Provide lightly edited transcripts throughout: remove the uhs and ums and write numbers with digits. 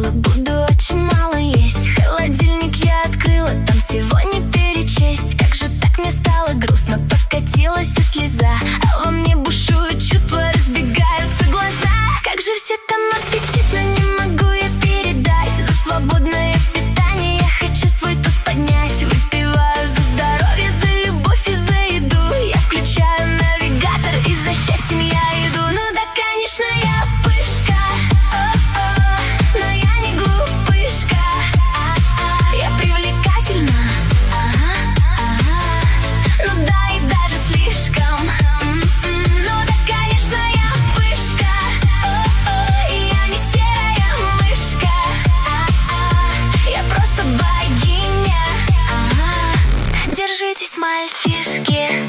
забыла, буду очень мало есть. Холодильник я открыла, там всего не перечесть. Как же так мне стало грустно, покатилась и слеза, а во мне бушуют чувства, разбегаются глаза. Как же все там аппетитно, не могу я передать. За свободное питание я хочу свой тост поднять. Выпиваю за здоровье, за любовь и за еду. Я включаю навигатор и за счастьем я иду. Ну да, конечно, я пышка, но я не глупышка. Я привлекательна, ну да, и даже слишком. Ну да, конечно, я пышка, и я не серая мышка. Я просто богиня. Держитесь, мальчишки.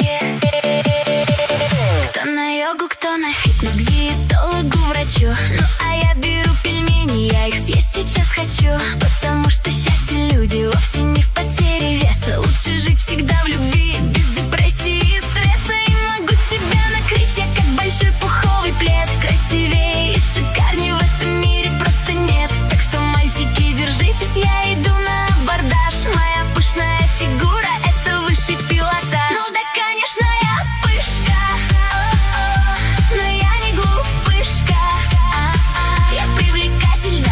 Кто на йогу, кто на фитнес, к диетологу, врачу. Ну а я беру пельмени, я их съесть сейчас хочу. Потому что счастье, люди, вовсе не в потере веса. Лучше жить всегда в любви, без депрессии и стресса. И могу тебя накрыть я, как большой пуховый плед. Красивее и шикарнее в этом мире просто нет. Так что, мальчики, держитесь, я иду на абордаж. Моя пышная фигура — это высший пилотаж. Ну да, конечно, я пышка, но я не глупышка. Я привлекательна,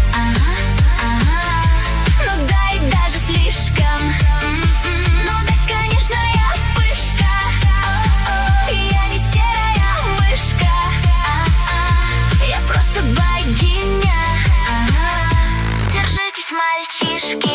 ну да, и даже слишком. Ну да, конечно, я пышка, и я не серая мышка. Я просто богиня. Держитесь, мальчишки.